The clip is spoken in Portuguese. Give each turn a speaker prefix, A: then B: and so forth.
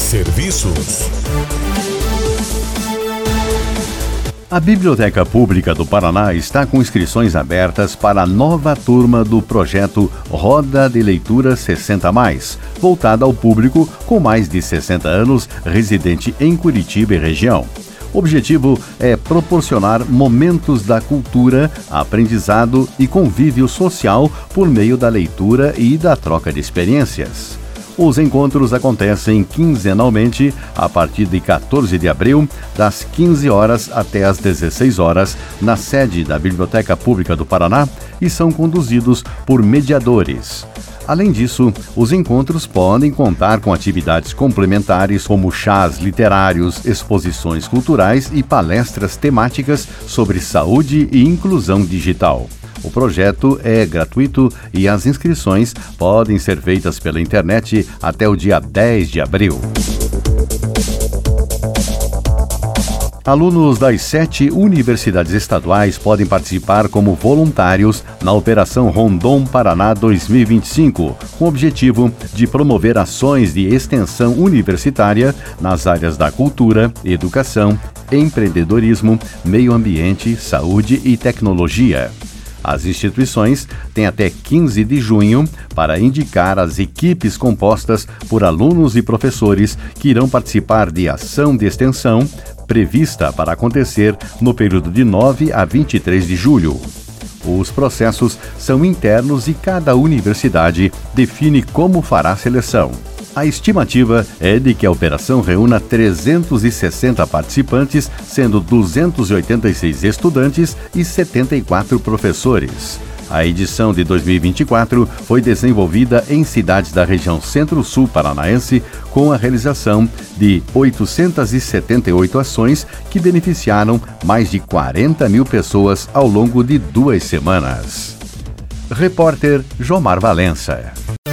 A: Serviços.
B: A Biblioteca Pública do Paraná está com inscrições abertas para a nova turma do projeto Roda de Leitura 60+, voltada ao público com mais de 60 anos, residente em Curitiba e região. O objetivo é proporcionar momentos da cultura, aprendizado e convívio social por meio da leitura e da troca de experiências. Os encontros acontecem quinzenalmente a partir de 14 de abril, das 15 horas até as 16 horas, na sede da Biblioteca Pública do Paraná e são conduzidos por mediadores. Além disso, os encontros podem contar com atividades complementares como chás literários, exposições culturais e palestras temáticas sobre saúde e inclusão digital. O projeto é gratuito e as inscrições podem ser feitas pela internet até o dia 10 de abril. Alunos das 7 universidades estaduais podem participar como voluntários na Operação Rondon Paraná 2025, com o objetivo de promover ações de extensão universitária nas áreas da cultura, educação, empreendedorismo, meio ambiente, saúde e tecnologia. As instituições têm até 15 de junho para indicar as equipes compostas por alunos e professores que irão participar de ação de extensão prevista para acontecer no período de 9 a 23 de julho. Os processos são internos e cada universidade define como fará a seleção. A estimativa é de que a operação reúna 360 participantes, sendo 286 estudantes e 74 professores. A edição de 2024 foi desenvolvida em cidades da região Centro-Sul paranaense, com a realização de 878 ações que beneficiaram mais de 40 mil pessoas ao longo de 2 semanas. Repórter Jomar Valença.